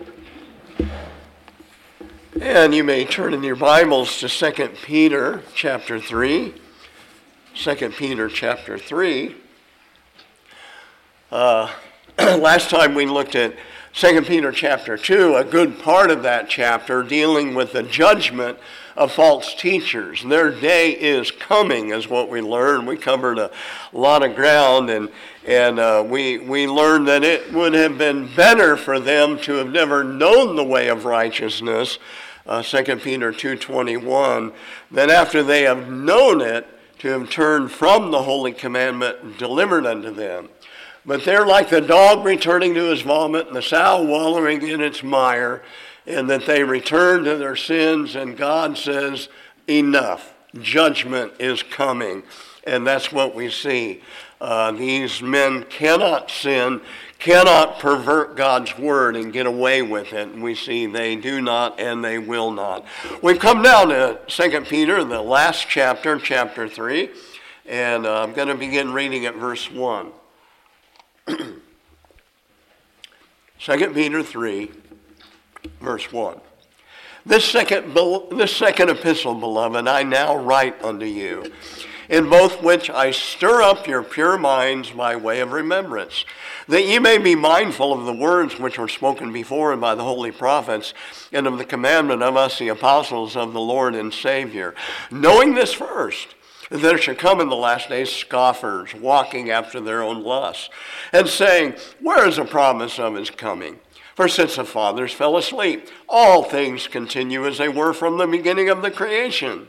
And you may turn in your Bibles to 2 Peter chapter 3. 2 Peter chapter 3. Last time we looked at 2 Peter chapter 2, a good part of that chapter dealing with the judgment of false teachers. Their day is coming is what we learned. We covered a lot of ground and we learned that it would have been better for them to have never known the way of righteousness, 2 Peter 2:21, than after they have known it to have turned from the holy commandment delivered unto them. But they're like the dog returning to his vomit and the sow wallowing in its mire, and that they return to their sins, and God says, enough, judgment is coming. And that's what we see. These men cannot sin, cannot pervert God's word and get away with it. And we see they do not and they will not. We've come down to 2 Peter, the last chapter, chapter 3, and I'm going to begin reading at verse 1. 2 Peter 3, verse 1. This second epistle, beloved, I now write unto you, in both which I stir up your pure minds by way of remembrance, that ye may be mindful of the words which were spoken before by the holy prophets, and of the commandment of us the apostles of the Lord and Savior, knowing this first, there shall come in the last days scoffers, walking after their own lusts, and saying, where is the promise of his coming? For since the fathers fell asleep, all things continue as they were from the beginning of the creation.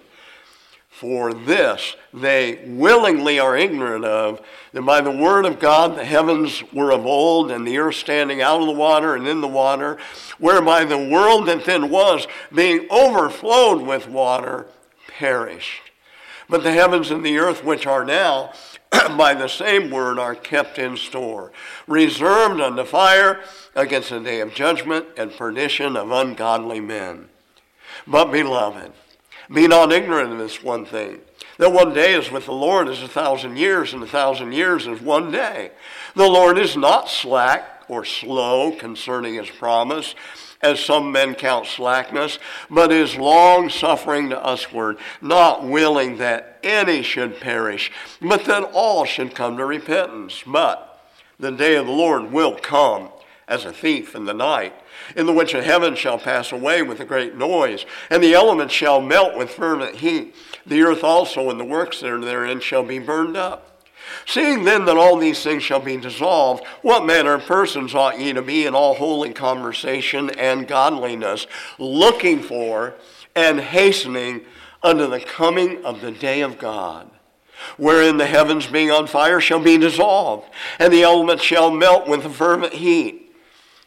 For this they willingly are ignorant of, that by the word of God the heavens were of old, and the earth standing out of the water and in the water, whereby the world that then was, being overflowed with water, perished. But the heavens and the earth which are now, by the same word, are kept in store, reserved unto fire against the day of judgment and perdition of ungodly men. But, beloved, be not ignorant of this one thing, that one day is with the Lord as 1,000 years, and 1,000 years is one day. The Lord is not slack or slow concerning his promise, as some men count slackness, but is long-suffering to usward, not willing that any should perish, but that all should come to repentance. But the day of the Lord will come as a thief in the night, in the which the heavens shall pass away with a great noise, and the elements shall melt with fervent heat. The earth also and the works that are therein shall be burned up. Seeing then that all these things shall be dissolved, what manner of persons ought ye to be in all holy conversation and godliness, looking for and hastening unto the coming of the day of God, wherein the heavens being on fire shall be dissolved, and the elements shall melt with a fervent heat.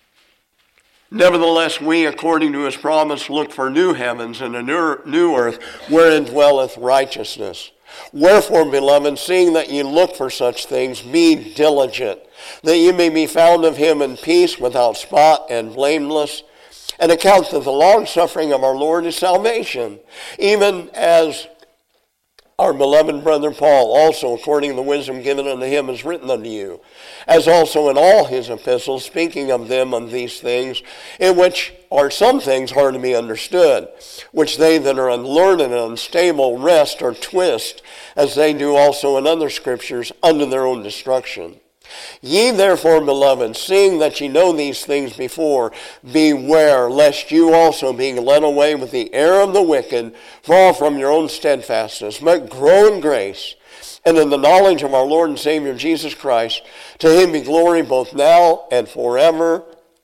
Nevertheless, we, according to his promise, look for new heavens and a new earth, wherein dwelleth righteousness. Wherefore, beloved, seeing that ye look for such things, be diligent, that ye may be found of him in peace, without spot and blameless, and account that the long-suffering of our Lord is salvation, even as our beloved brother Paul also, according to the wisdom given unto him, is written unto you, as also in all his epistles, speaking of them of these things, in which are some things hard to be understood, which they that are unlearned and unstable wrest or twist, as they do also in other scriptures, unto their own destruction. Ye therefore, beloved, seeing that ye know these things before, beware lest you also, being led away with the error of the wicked, fall from your own steadfastness, but grow in grace and in the knowledge of our Lord and Savior Jesus Christ. To him be glory both now and forever.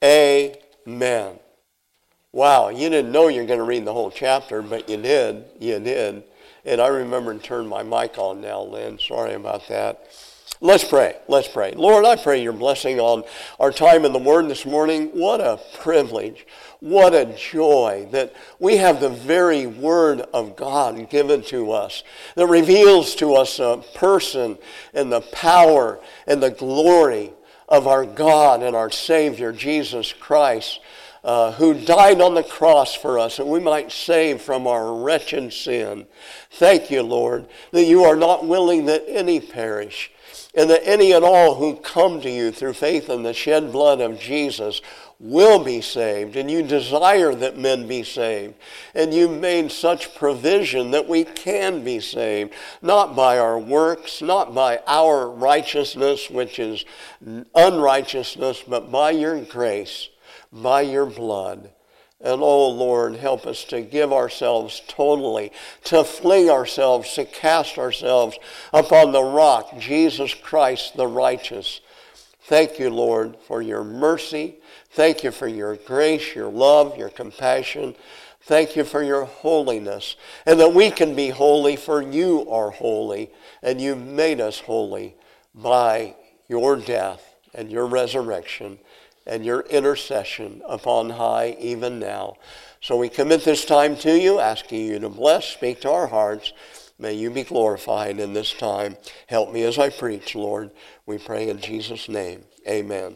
Amen. Wow, you didn't know you were going to read the whole chapter, but you did. You did. And I remember to turn my mic on now, Lynn. Sorry about that. Let's pray. Let's pray. Lord, I pray your blessing on our time in the Word this morning. What a privilege. What a joy that we have the very Word of God given to us that reveals to us a person and the power and the glory of our God and our Savior, Jesus Christ, who died on the cross for us, that we might save from our wretched sin. Thank you, Lord, that you are not willing that any perish, and that any and all who come to you through faith in the shed blood of Jesus will be saved, and you desire that men be saved. And you made such provision that we can be saved, not by our works, not by our righteousness, which is unrighteousness, but by your grace, by your blood. And oh Lord, help us to give ourselves totally, to fling ourselves, to cast ourselves upon the rock, Jesus Christ the righteous. Thank you, Lord, for your mercy. Thank you for your grace, your love, your compassion. Thank you for your holiness, and that we can be holy, for you are holy, and you made us holy by your death and your resurrection and your intercession upon high even now. So we commit this time to you, asking you to bless, speak to our hearts. May you be glorified in this time. Help me as I preach, Lord. We pray in Jesus' name. Amen.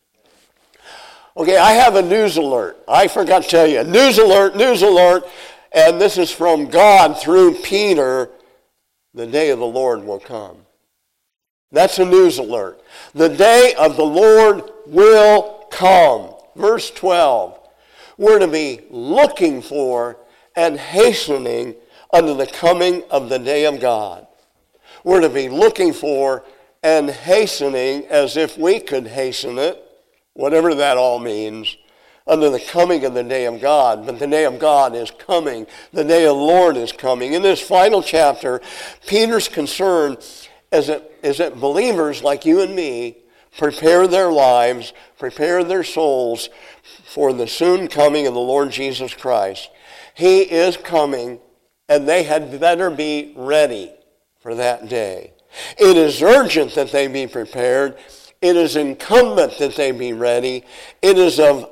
Okay, I have a news alert. I forgot to tell you. News alert, news alert. And this is from God through Peter. The day of the Lord will come. That's a news alert. The day of the Lord will come. Verse 12. We're to be looking for and hastening unto the coming of the day of God. We're to be looking for and hastening, as if we could hasten it, whatever that all means, unto the coming of the day of God. But the day of God is coming. The day of the Lord is coming. In this final chapter, Peter's concern is that believers like you and me prepare their lives, prepare their souls for the soon coming of the Lord Jesus Christ. He is coming, and they had better be ready for that day. It is urgent that they be prepared. It is incumbent that they be ready. It is of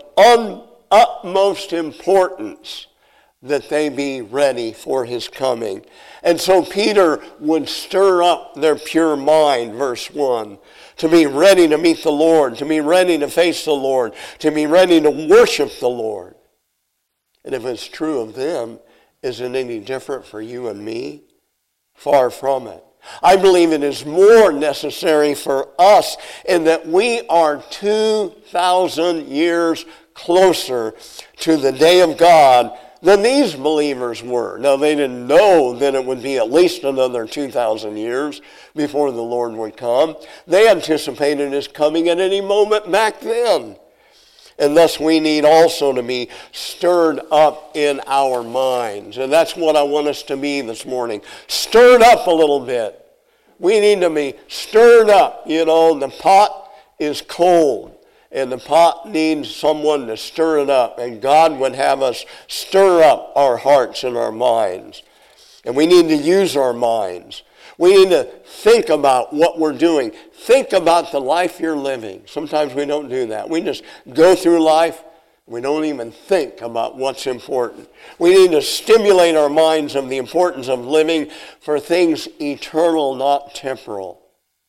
utmost importance that they be ready for his coming. And so Peter would stir up their pure mind, verse 1, to be ready to meet the Lord, to be ready to face the Lord, to be ready to worship the Lord. And if it's true of them, is it any different for you and me? Far from it. I believe it is more necessary for us in that we are 2,000 years closer to the day of God than these believers were. Now, they didn't know that it would be at least another 2,000 years before the Lord would come. They anticipated his coming at any moment back then. And thus we need also to be stirred up in our minds. And that's what I want us to be this morning. Stirred up a little bit. We need to be stirred up. You know, the pot is cold. And the pot needs someone to stir it up. And God would have us stir up our hearts and our minds. And we need to use our minds. We need to think about what we're doing. Think about the life you're living. Sometimes we don't do that. We just go through life. We don't even think about what's important. We need to stimulate our minds of the importance of living for things eternal, not temporal.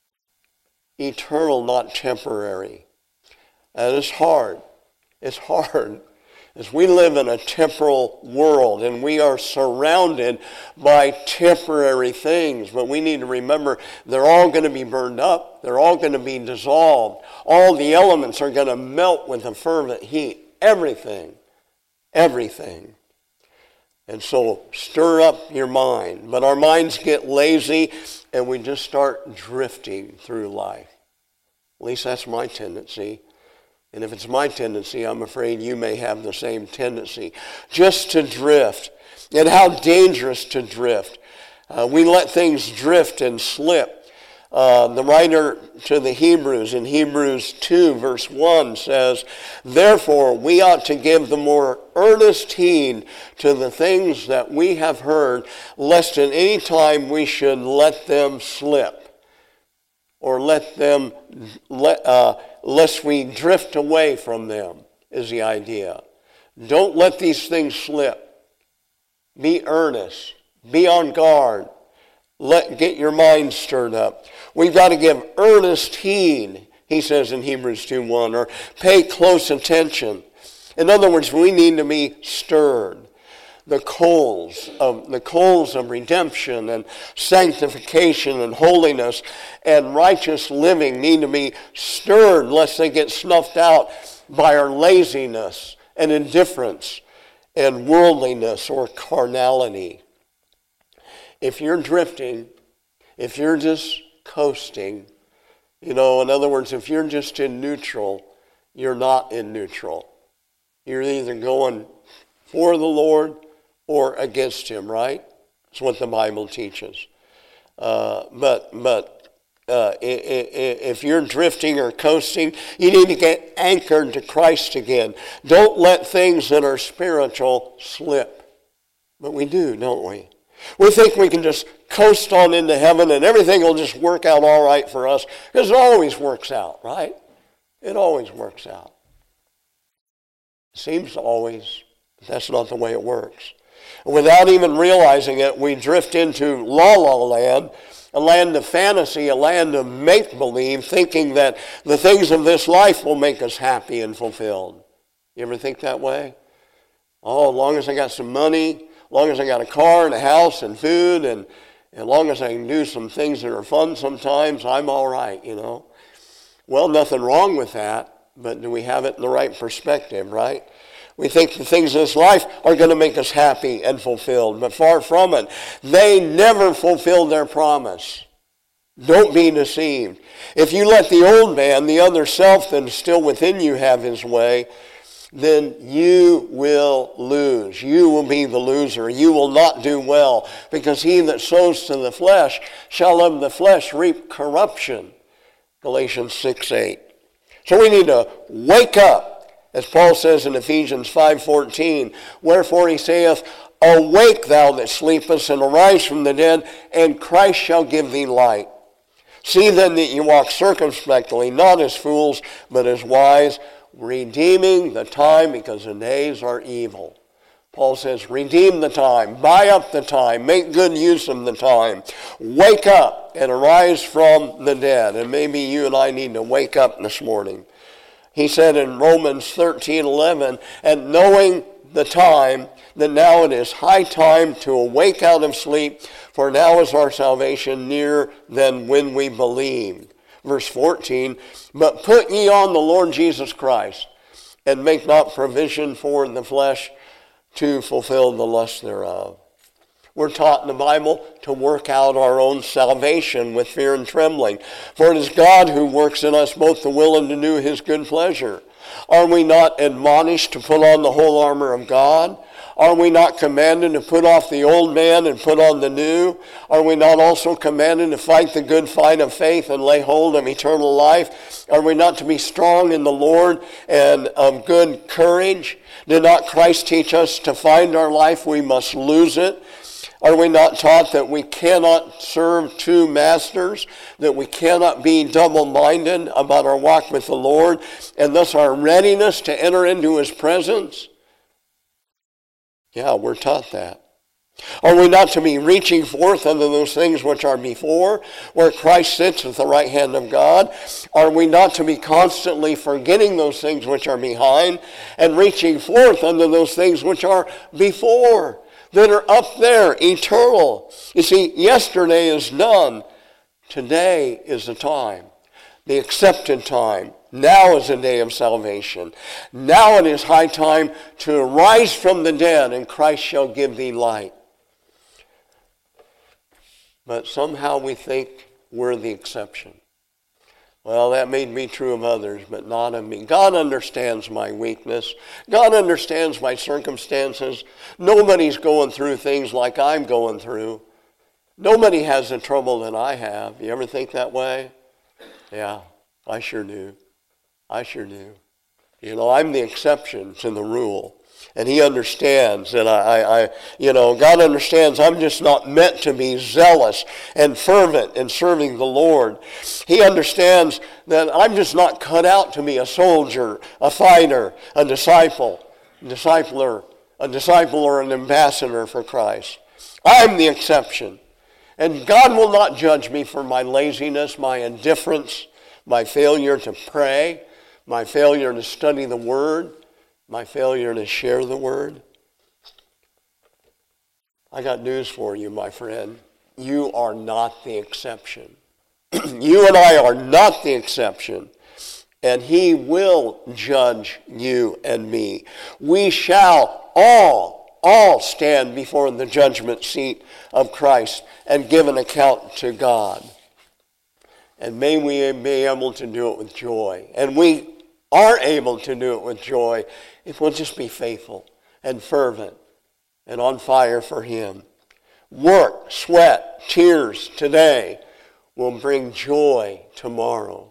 Eternal, not temporary. And it's hard. It's hard. As we live in a temporal world and we are surrounded by temporary things, but we need to remember they're all going to be burned up. They're all going to be dissolved. All the elements are going to melt with a fervent heat. Everything. Everything. And so stir up your mind. But our minds get lazy and we just start drifting through life. At least that's my tendency. And if it's my tendency, I'm afraid you may have the same tendency. Just to drift. And how dangerous to drift. We let things drift and slip. The writer to the Hebrews in Hebrews 2 verse 1 says, "Therefore we ought to give the more earnest heed to the things that we have heard, lest at any time we should let them slip." Or lest we drift away from them, is the idea. Don't let these things slip. Be earnest. Be on guard. Get your mind stirred up. We've got to give earnest heed, he says in Hebrews 2:1, or pay close attention. In other words, we need to be stirred. The coals of redemption and sanctification and holiness and righteous living need to be stirred lest they get snuffed out by our laziness and indifference and worldliness or carnality. If you're drifting, if you're just coasting, in other words, if you're just in neutral, you're not in neutral. You're either going for the Lord or against him, right? That's what the Bible teaches. If you're drifting or coasting, you need to get anchored to Christ again. Don't let things that are spiritual slip. But we do, don't we? We think we can just coast on into heaven and everything will just work out all right for us, because it always works out, right? It always works out. It seems to always, but that's not the way it works. Without even realizing it, we drift into la-la land, a land of fantasy, a land of make-believe, thinking that the things of this life will make us happy and fulfilled. You ever think that way? Oh, as long as I got some money, as long as I got a car and a house and food, and as long as I can do some things that are fun sometimes, I'm all right, Well, nothing wrong with that, but do we have it in the right perspective, right? We think the things of this life are going to make us happy and fulfilled, but far from it. They never fulfilled their promise. Don't be deceived. If you let the old man, the other self that is still within you, have his way, then you will lose. You will be the loser. You will not do well, because he that sows to the flesh shall of the flesh reap corruption. Galatians 6:8. So we need to wake up, as Paul says in Ephesians 5:14, wherefore he saith, awake thou that sleepest, and arise from the dead, and Christ shall give thee light. See then that you walk circumspectly, not as fools, but as wise, redeeming the time, because the days are evil. Paul says, redeem the time, buy up the time, make good use of the time. Wake up and arise from the dead. And maybe you and I need to wake up this morning. He said in Romans 13:11, and knowing the time, that now it is high time to awake out of sleep, for now is our salvation nearer than when we believed. Verse 14, but put ye on the Lord Jesus Christ, and make not provision for the flesh to fulfill the lust thereof. We're taught in the Bible to work out our own salvation with fear and trembling. For it is God who works in us both to will and to do his good pleasure. Are we not admonished to put on the whole armor of God? Are we not commanded to put off the old man and put on the new? Are we not also commanded to fight the good fight of faith and lay hold of eternal life? Are we not to be strong in the Lord and of good courage? Did not Christ teach us to find our life, we must lose it? Are we not taught that we cannot serve two masters, that we cannot be double-minded about our walk with the Lord, and thus our readiness to enter into his presence? Yeah, we're taught that. Are we not to be reaching forth unto those things which are before, where Christ sits at the right hand of God? Are we not to be constantly forgetting those things which are behind and reaching forth unto those things which are before, that are up there, eternal? You see, yesterday is done. Today is the time, the accepted time. Now is the day of salvation. Now it is high time to arise from the dead, and Christ shall give thee light. But somehow we think we're the exception. Well, that may be true of others, but not of me. God understands my weakness. God understands my circumstances. Nobody's going through things like I'm going through. Nobody has the trouble that I have. You ever think that way? Yeah, I sure do. I sure do. I'm the exception to the rule. And he understands that God understands I'm just not meant to be zealous and fervent in serving the Lord. He understands that I'm just not cut out to be a soldier, a fighter, a disciple or an ambassador for Christ. I'm the exception. And God will not judge me for my laziness, my indifference, my failure to pray, my failure to study the Word, my failure to share the Word. I got news for you, my friend. You are not the exception. You and I are not the exception. and he will judge you and me. We shall all stand before the judgment seat of Christ and give an account to God. And may we be able to do it with joy. And we are able to do it with joy if we'll just be faithful and fervent and on fire for him. Work, sweat, tears today will bring joy tomorrow.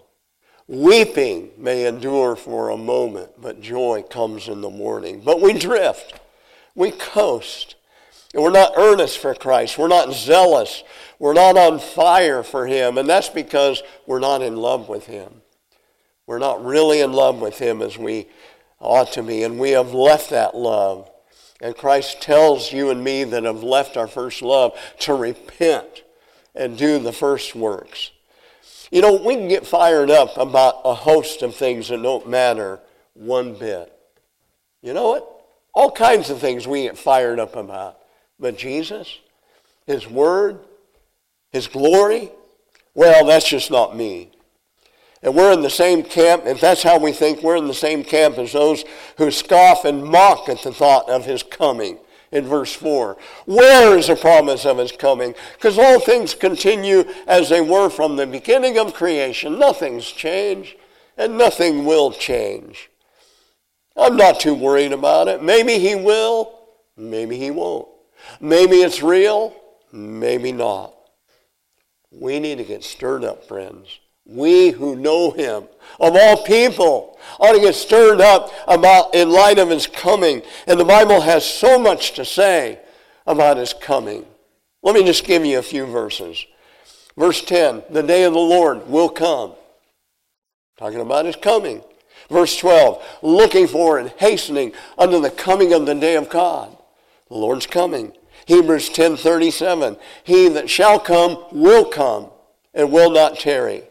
Weeping may endure for a moment, but joy comes in the morning. But we drift. We coast. And we're not earnest for Christ. We're not zealous. We're not on fire for him. And that's because we're not in love with him. We're not really in love with him as we ought to be. And we have left that love. And Christ tells you and me that have left our first love to repent and do the first works. You know, we can get fired up about a host of things that don't matter one bit. You know what? All kinds of things we get fired up about. But Jesus, his word, his glory, well, that's just not me. And we're in the same camp, if that's how we think, we're in the same camp as those who scoff and mock at the thought of his coming. In verse 4, where is the promise of his coming? Because all things continue as they were from the beginning of creation. Nothing's changed, and nothing will change. I'm not too worried about it. Maybe he will, maybe he won't. Maybe it's real, maybe not. We need to get stirred up, friends. We who know him, of all people, ought to get stirred up about in light of his coming. And the Bible has so much to say about his coming. Let me just give you a few verses. Verse 10, the day of the Lord will come. Talking about his coming. Verse 12, looking for and hastening unto the coming of the day of God. The Lord's coming. Hebrews 10:37, he that shall come will come and will not tarry.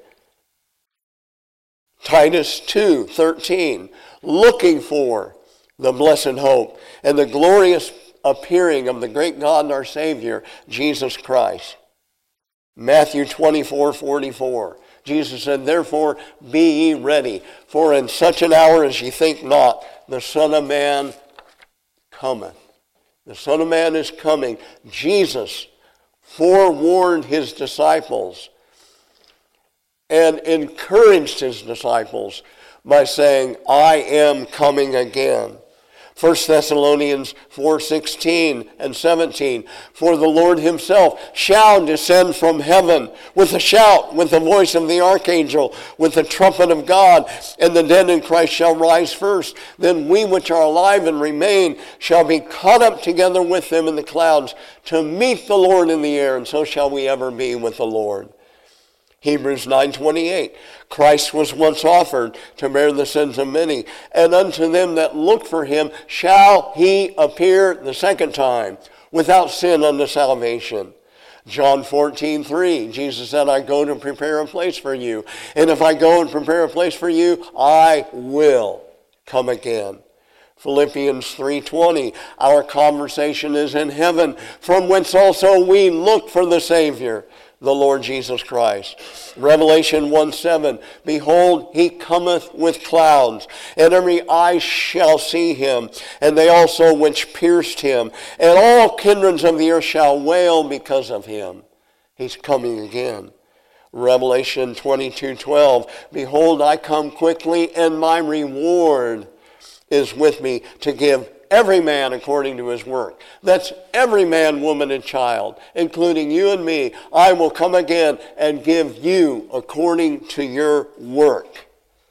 Titus 2:13, looking for the blessed hope and the glorious appearing of the great God and our Savior, Jesus Christ. Matthew 24:44, Jesus said, therefore be ye ready, for in such an hour as ye think not, the Son of Man cometh. The Son of Man is coming. Jesus forewarned his disciples and encouraged his disciples by saying, I am coming again. 1 Thessalonians 4:16 and 17, for the Lord himself shall descend from heaven with a shout, with the voice of the archangel, with the trumpet of God, and the dead in Christ shall rise first. Then we which are alive and remain shall be caught up together with them in the clouds to meet the Lord in the air, and so shall we ever be with the Lord. Hebrews 9:28, Christ was once offered to bear the sins of many, and unto them that look for him shall he appear the second time, without sin unto salvation. John 14:3, Jesus said, I go to prepare a place for you, and if I go and prepare a place for you, I will come again. Philippians 3:20, our conversation is in heaven, from whence also we look for the Savior, the Lord Jesus Christ. Revelation 1:7, behold, he cometh with clouds, and every eye shall see him, and they also which pierced him, and all kindreds of the earth shall wail because of him. He's coming again. Revelation 22:12, behold, I come quickly, and my reward is with me to give every man according to his work. That's every man, woman, and child, including you and me. I will come again and give you according to your work.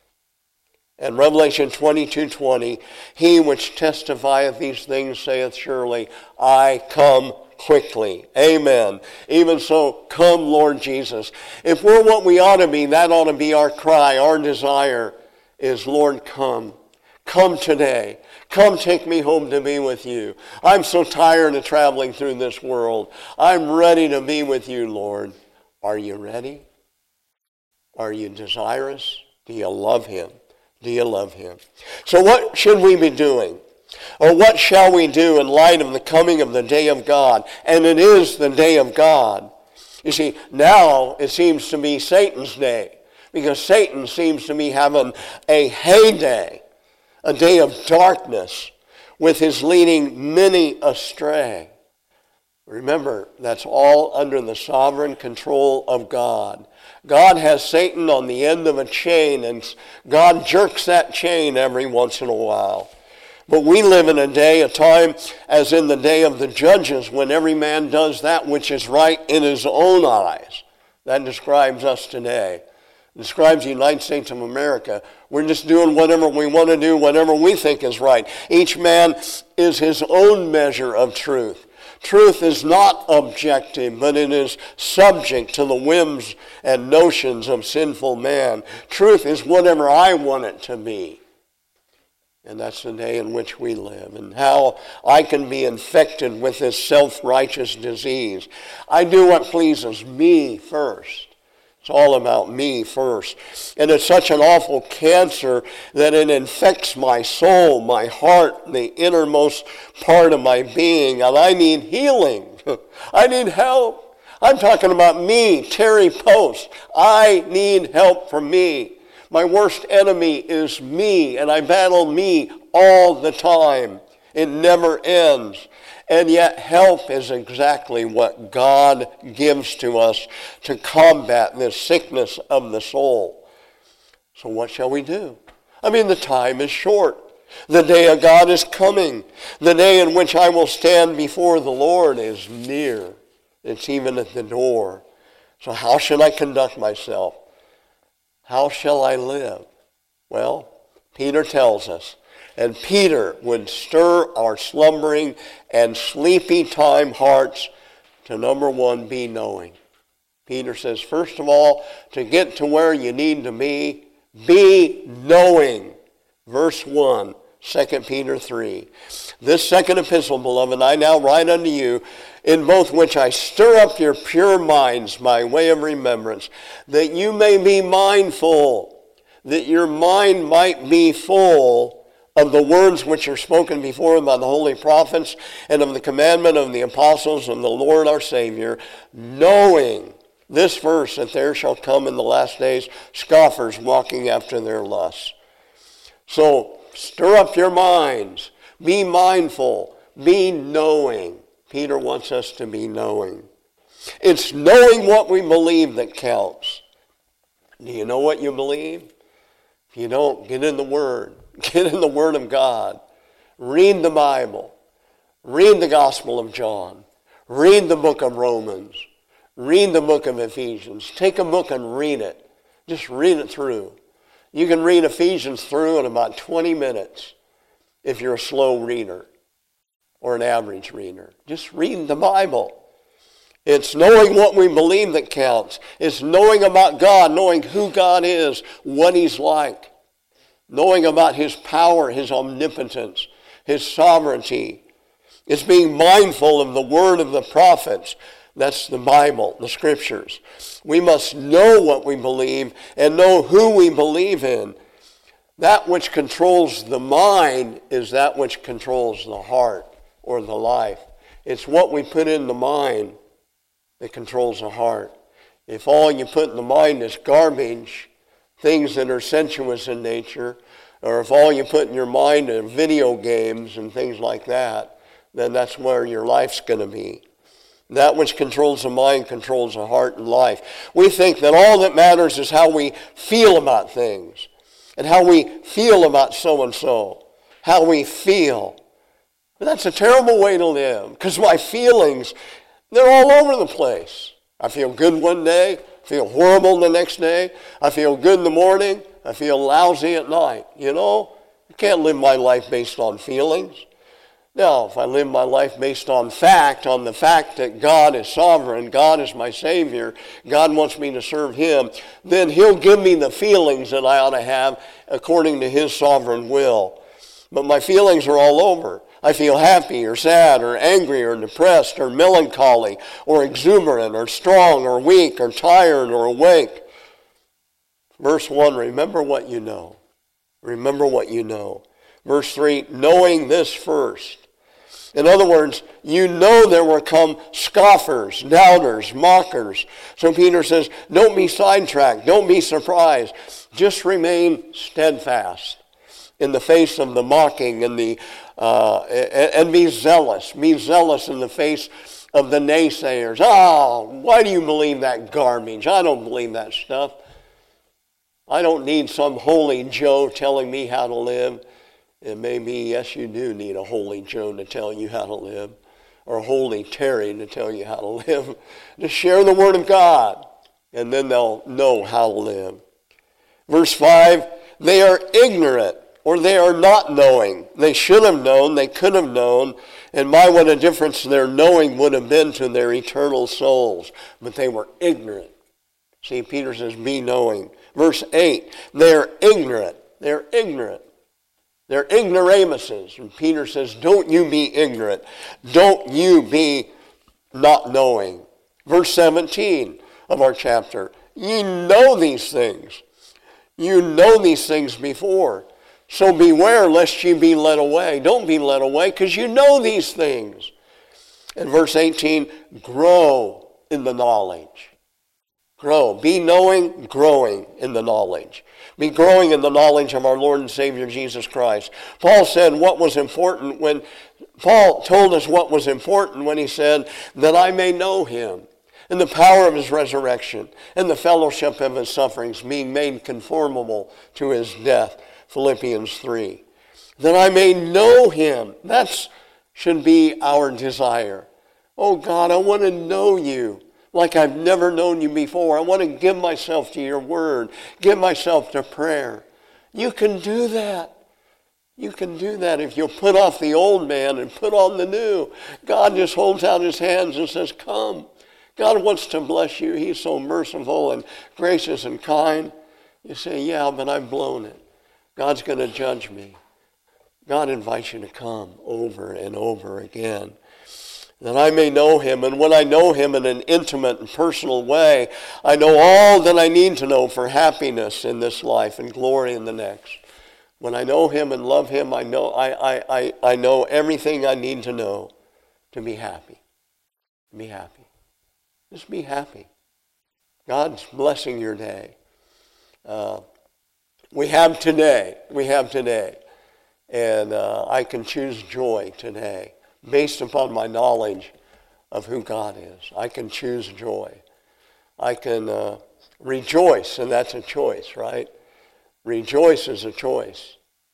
And Revelation 22:20, he which testifieth these things saith surely, I come quickly. Amen. Even so, come Lord Jesus. If we're what we ought to be, that ought to be our cry, our desire is, Lord, come. Come today. Come take me home to be with you. I'm so tired of traveling through this world. I'm ready to be with you, Lord. Are you ready? Are you desirous? Do you love him? Do you love him? So what should we be doing? Or what shall we do in light of the coming of the day of God? And it is the day of God. You see, now it seems to be Satan's day. because Satan seems to be having a heyday, a day of darkness, with his leading many astray. Remember, that's all under the sovereign control of God. God has Satan on the end of a chain, and God jerks that chain every once in a while. But we live in a day, a time as in the day of the judges, when every man does that which is right in his own eyes. That describes us today. It describes the United States of America. We're just doing whatever we want to do, whatever we think is right. Each man is his own measure of truth. Truth is not objective, but it is subject to the whims and notions of sinful man. Truth is whatever I want it to be. And that's the day in which we live, and how I can be infected with this self-righteous disease. I do what pleases me first. It's all about me first. And it's such an awful cancer that it infects my soul, my heart, the innermost part of my being, and I need healing. I need help. I'm talking about me, Terry Post. I need help from me. My worst enemy is me, and I battle me all the time. It never ends. And yet help is exactly what God gives to us to combat this sickness of the soul. So what shall we do? I mean, the time is short. The day of God is coming. The day in which I will stand before the Lord is near. It's even at the door. So how should I conduct myself? How shall I live? Well, Peter tells us, and Peter would stir our slumbering and sleepy time hearts to, number one, be knowing. Peter says, first of all, to get to where you need to be knowing. Verse 1, 2 Peter 3. This second epistle, beloved, I now write unto you, in both which I stir up your pure minds by way of remembrance, that you may be mindful, that your mind might be full of the words which are spoken before by the holy prophets, and of the commandment of the apostles of the Lord our Savior, knowing this verse, that there shall come in the last days scoffers walking after their lusts. So stir up your minds, be mindful, be knowing. Peter wants us to be knowing. It's knowing what we believe that counts. Do you know what you believe? If you don't, get in the Word. Get in the Word of God. Read the Bible. Read the Gospel of John. Read the book of Romans. Read the book of Ephesians. Take a book and read it. Just read it through. You can read Ephesians through in about 20 minutes if you're a slow reader or an average reader. Just read the Bible. It's knowing what we believe that counts. It's knowing about God, knowing who God is, what He's like. Knowing about His power, His omnipotence, His sovereignty. It's being mindful of the word of the prophets. That's the Bible, the Scriptures. We must know what we believe and know who we believe in. That which controls the mind is that which controls the heart or the life. It's what we put in the mind that controls the heart. If all you put in the mind is garbage, things that are sensuous in nature, or if all you put in your mind are video games and things like that, then that's where your life's going to be. That which controls the mind controls the heart and life. We think that all that matters is how we feel about things and how we feel about so-and-so, how we feel. But that's a terrible way to live, because my feelings, they're all over the place. I feel good one day, feel horrible the next day. I feel good in the morning, I feel lousy at night. You know, I can't live my life based on feelings. Now, if I live my life based on the fact that God is sovereign, God is my Savior, God wants me to serve Him, then He'll give me the feelings that I ought to have according to His sovereign will. But my feelings are all over. I feel happy or sad or angry or depressed or melancholy or exuberant or strong or weak or tired or awake. Verse 1, remember what you know. Remember what you know. Verse 3, knowing this first. In other words, you know there will come scoffers, doubters, mockers. So Peter says, don't be sidetracked. Don't be surprised. Just remain steadfast in the face of the mocking and be zealous. Be zealous in the face of the naysayers. Oh, why do you believe that garbage? I don't believe that stuff. I don't need some holy Joe telling me how to live. It may be, yes, you do need a holy Joe to tell you how to live, or a holy Terry to tell you how to live. To share the Word of God, and then they'll know how to live. Verse 5, they are ignorant, or they are not knowing. They should have known, they could have known, and my, what a difference their knowing would have been to their eternal souls. But they were ignorant. See, Peter says, be knowing. Verse 8, they are ignorant. They're ignorant. They're ignoramuses. And Peter says, don't you be ignorant. Don't you be not knowing. Verse 17 of our chapter, ye know these things. You know these things before. So beware lest ye be led away. Don't be led away because you know these things. And verse 18, grow in the knowledge. Grow. Be knowing, growing in the knowledge. Be growing in the knowledge of our Lord and Savior Jesus Christ. Paul said what was important when, Paul told us what was important when he said, that I may know him, and the power of his resurrection, and the fellowship of his sufferings, being made conformable to his death. Philippians 3. That I may know him. That should be our desire. Oh God, I want to know you like I've never known you before. I want to give myself to your word, give myself to prayer. You can do that. You can do that if you'll put off the old man and put on the new. God just holds out his hands and says, come. God wants to bless you. He's so merciful and gracious and kind. You say, yeah, but I've blown it. God's going to judge me. God invites you to come over and over again, that I may know him. And when I know him in an intimate and personal way, I know all that I need to know for happiness in this life and glory in the next. When I know him and love him, I know everything I need to know to be happy. Be happy. Just be happy. God's blessing your day. We have today, and I can choose joy today based upon my knowledge of who God is. I can choose joy. I can rejoice, and that's a choice, right? Rejoice is a choice.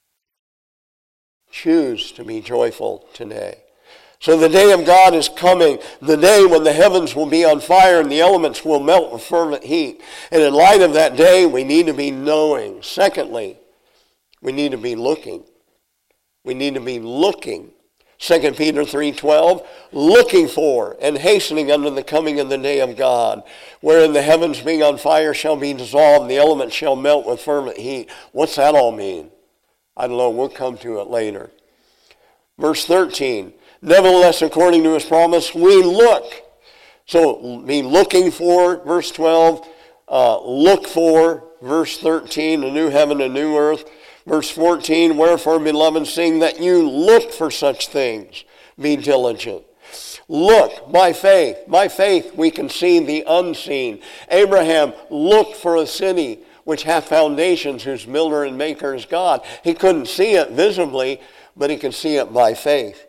Choose to be joyful today. So the day of God is coming, the day when the heavens will be on fire and the elements will melt with fervent heat. And in light of that day, we need to be knowing. Secondly, we need to be looking. We need to be looking. 2 Peter 3:12, looking for and hastening unto the coming of the day of God, wherein the heavens being on fire shall be dissolved, and the elements shall melt with fervent heat. What's that all mean? I don't know. We'll come to it later. Verse 13, nevertheless, according to his promise, we look. So be looking for, verse 12, look for, verse 13, a new heaven, a new earth. Verse 14, wherefore, beloved, seeing that you look for such things, be diligent. Look, by faith. By faith we can see the unseen. Abraham looked for a city which hath foundations, whose builder and maker is God. He couldn't see it visibly, but he could see it by faith.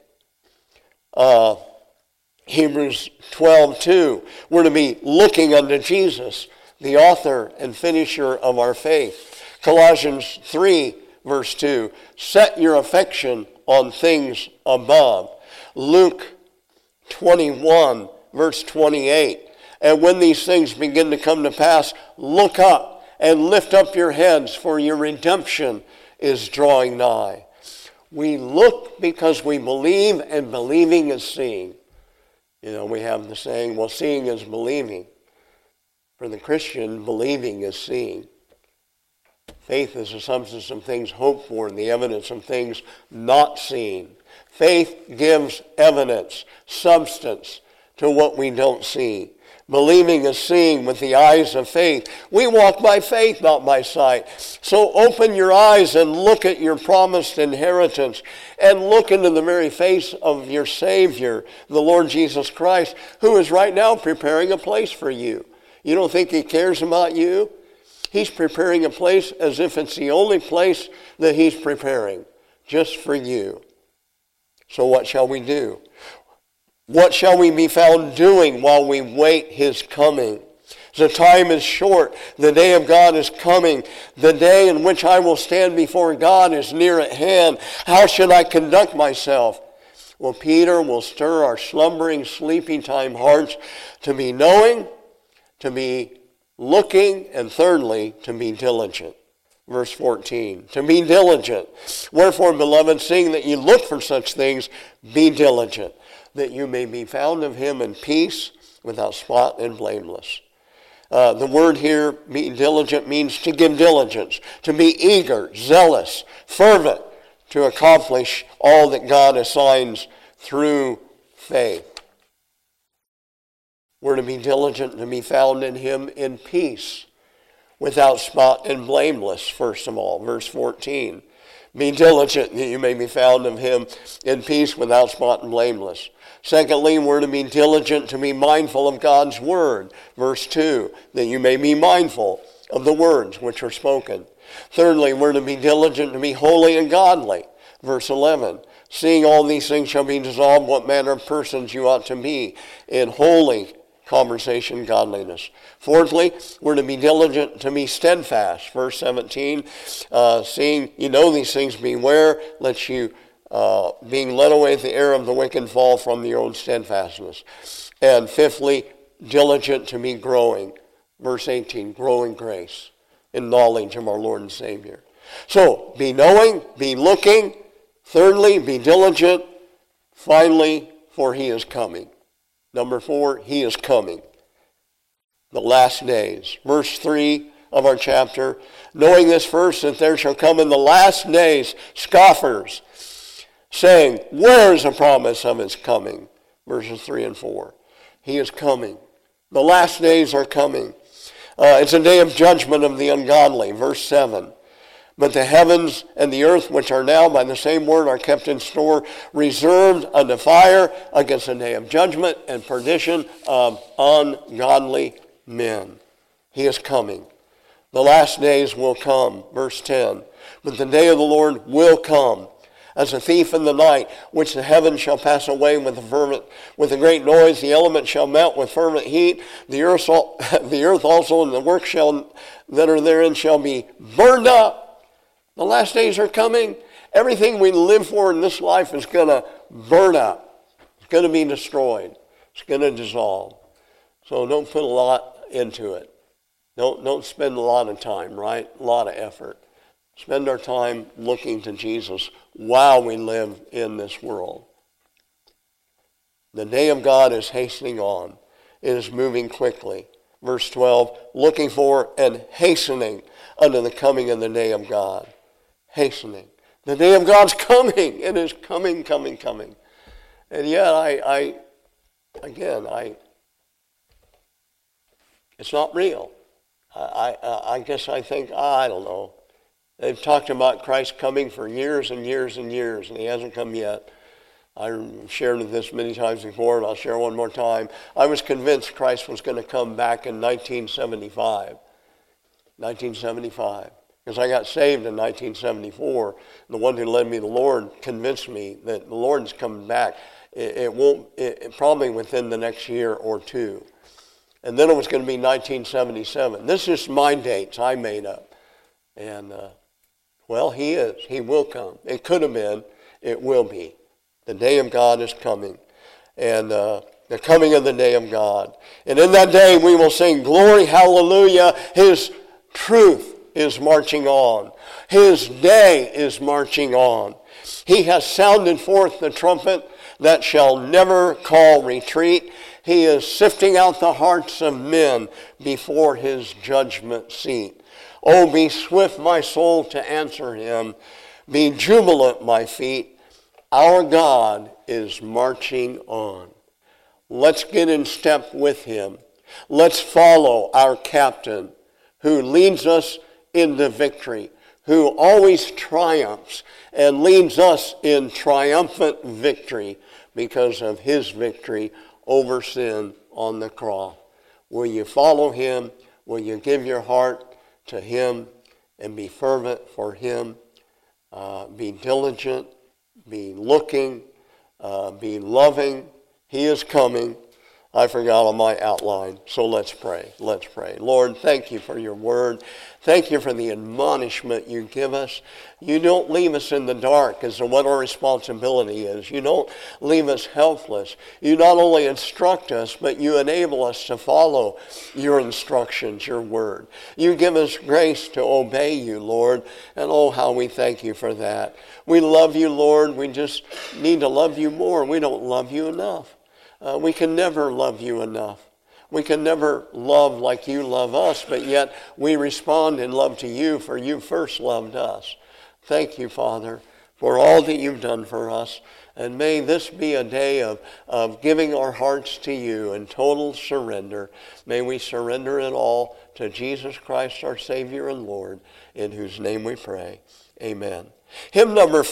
Hebrews 12:2, we're to be looking unto Jesus, the author and finisher of our faith. Colossians 3, verse 2, set your affection on things above. Luke 21, verse 28, and when these things begin to come to pass, look up and lift up your heads, for your redemption is drawing nigh. We look because we believe, and believing is seeing. You know, we have the saying, well, seeing is believing. For the Christian, believing is seeing. Faith is the substance of things hoped for and the evidence of things not seen. Faith gives evidence, substance to what we don't see. Believing is seeing with the eyes of faith. We walk by faith, not by sight. So open your eyes and look at your promised inheritance and look into the very face of your Savior, the Lord Jesus Christ, who is right now preparing a place for you. You don't think he cares about you? He's preparing a place as if it's the only place that he's preparing, just for you. So what shall we do? What shall we be found doing while we wait his coming? The time is short. The day of God is coming. The day in which I will stand before God is near at hand. How should I conduct myself? Well, Peter will stir our slumbering, sleeping time hearts to be knowing, to be looking, and thirdly, to be diligent. Verse 14, to be diligent. Wherefore, beloved, seeing that you look for such things, be diligent, that you may be found of him in peace, without spot and blameless. The word here, be diligent, means to give diligence, to be eager, zealous, fervent, to accomplish all that God assigns through faith. We're to be diligent to be found in him in peace, without spot and blameless, first of all. Verse 14, be diligent that you may be found of him in peace, without spot and blameless. Secondly, we're to be diligent to be mindful of God's word. Verse 2, that you may be mindful of the words which are spoken. Thirdly, we're to be diligent to be holy and godly. Verse 11, seeing all these things shall be dissolved, what manner of persons you ought to be in holy conversation, godliness. Fourthly, we're to be diligent to be steadfast. Verse 17, seeing you know these things, beware, lest you being led away with the error of the wicked fall from your own steadfastness. And fifthly, diligent to be growing. Verse 18, grow in grace, in knowledge of our Lord and Savior. So, be knowing, be looking. Thirdly, be diligent. Finally, for he is coming. Number 4, he is coming. The last days. Verse 3 of our chapter, knowing this first, that there shall come in the last days scoffers, saying, where is the promise of his coming? Verses 3 and 4. He is coming. The last days are coming. It's a day of judgment of the ungodly. Verse 7. But the heavens and the earth, which are now by the same word, are kept in store, reserved unto fire against the day of judgment and perdition of ungodly men. He is coming. The last days will come. Verse 10. But the day of the Lord will come as a thief in the night, which the heavens shall pass away with a great noise. The elements shall melt with fervent heat. The earth also and the works that are therein shall be burned up. The last days are coming. Everything we live for in this life is going to burn up. It's going to be destroyed. It's going to dissolve. So don't put a lot into it. Don't spend a lot of time, right? A lot of effort. Spend our time looking to Jesus while we live in this world. The day of God is hastening on. It is moving quickly. Verse 12, looking for and hastening unto the coming of the day of God. Hastening. The day of God's coming. It is coming, coming, coming. And yet, it's not real. I guess I think, I don't know. They've talked about Christ coming for years and years and years, and he hasn't come yet. I've shared this many times before, and I'll share one more time. I was convinced Christ was going to come back in 1975. 1975. Because I got saved in 1974. The one who led me to the Lord convinced me that the Lord's coming back. It probably within the next year or two. And then it was going to be 1977. This is my dates I made up. And, well, he is. He will come. It could have been. It will be. The day of God is coming. And the coming of the day of God. And in that day we will sing, glory, hallelujah. His truth is marching on. His day is marching on. He has sounded forth the trumpet that shall never call retreat. He is sifting out the hearts of men before his judgment seat. Oh, be swift, my soul, to answer him. Be jubilant, my feet. Our God is marching on. Let's get in step with him. Let's follow our captain who leads us into victory, who always triumphs and leads us in triumphant victory because of his victory over sin on the cross. Will you follow him? Will you give your heart to him and be fervent for him? Be diligent, be looking, be loving. He is coming. I forgot on my outline, so let's pray. Let's pray. Lord, thank you for your word. Thank you for the admonishment you give us. You don't leave us in the dark as to what our responsibility is. You don't leave us helpless. You not only instruct us, but you enable us to follow your instructions, your word. You give us grace to obey you, Lord, and oh, how we thank you for that. We love you, Lord. We just need to love you more. We don't love you enough. We can never love you enough. We can never love like you love us, but yet we respond in love to you, for you first loved us. Thank you, Father, for all that you've done for us. And may this be a day of giving our hearts to you in total surrender. May we surrender it all to Jesus Christ, our Savior and Lord, in whose name we pray. Amen. Hymn number